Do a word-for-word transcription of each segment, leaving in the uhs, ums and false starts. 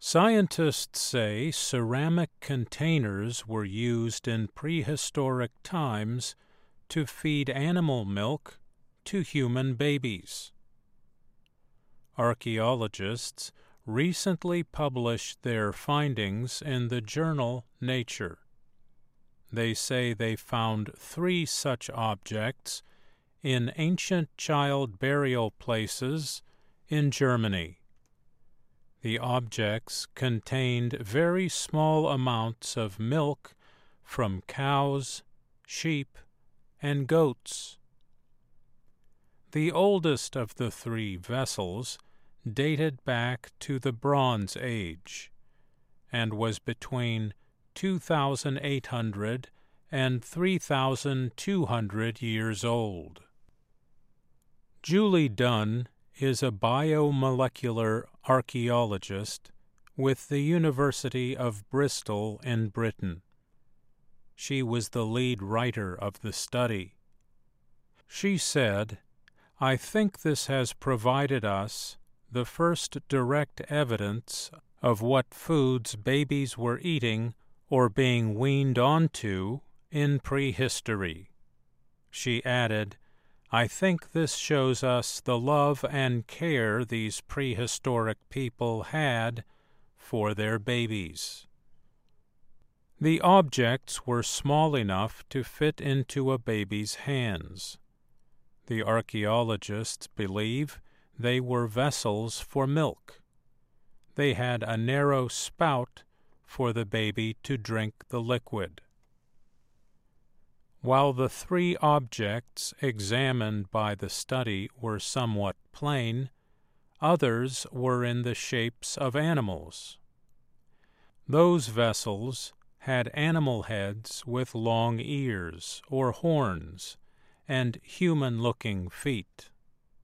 Scientists say ceramic containers were used in prehistoric times to feed animal milk to human babies. Archaeologists recently published their findings in the journal Nature. They say they found three such objects in ancient child burial places in Germany. The objects contained very small amounts of milk from cows, sheep, and goats. The oldest of the three vessels dated back to the Bronze Age and was between two thousand eight hundred and three thousand two hundred years old. Julie Dunn is a biomolecular archaeologist with the University of Bristol in Britain. She was the lead writer of the study. She said, "I think this has provided us the first direct evidence of what foods babies were eating or being weaned onto in prehistory." She added, "I think this shows us the love and care these prehistoric people had for their babies." The objects were small enough to fit into a baby's hands. The archaeologists believe they were vessels for milk. They had a narrow spout for the baby to drink the liquid. While the three objects examined by the study were somewhat plain, others were in the shapes of animals. Those vessels had animal heads with long ears or horns and human-looking feet.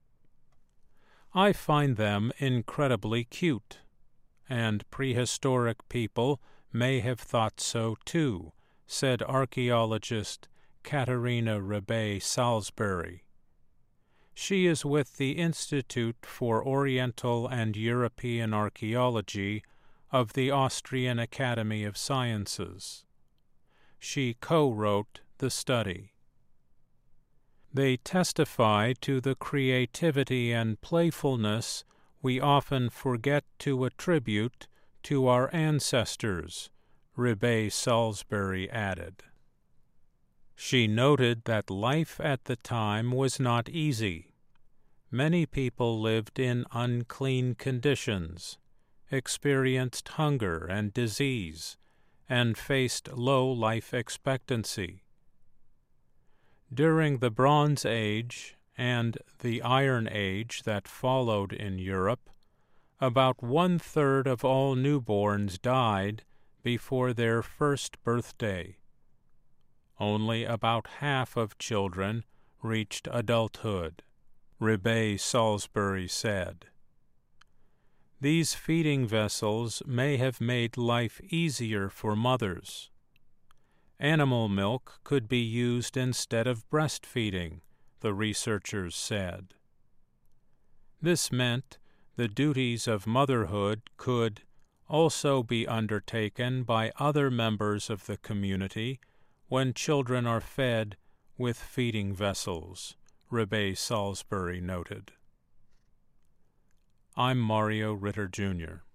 I find them incredibly cute, and prehistoric people may have thought so too, said archaeologist Katarina Rebay-Salisbury. She is with the Institute for Oriental and European Archaeology of the Austrian Academy of Sciences. She co-wrote the study. They testify to the creativity and playfulness we often forget to attribute to our ancestors, Rebay-Salisbury added. She noted that life at the time was not easy. Many people lived in unclean conditions, experienced hunger and disease, and faced low life expectancy. During the Bronze Age and the Iron Age that followed in Europe, about one-third of all newborns died before their first birthday. Only about half of children reached adulthood, Rebay-Salisbury said. These feeding vessels may have made life easier for mothers. Animal milk could be used instead of breastfeeding, the researchers said. This meant the duties of motherhood could also be undertaken by other members of the community when children are fed with feeding vessels, Rebay-Salisbury noted. I'm Mario Ritter, Junior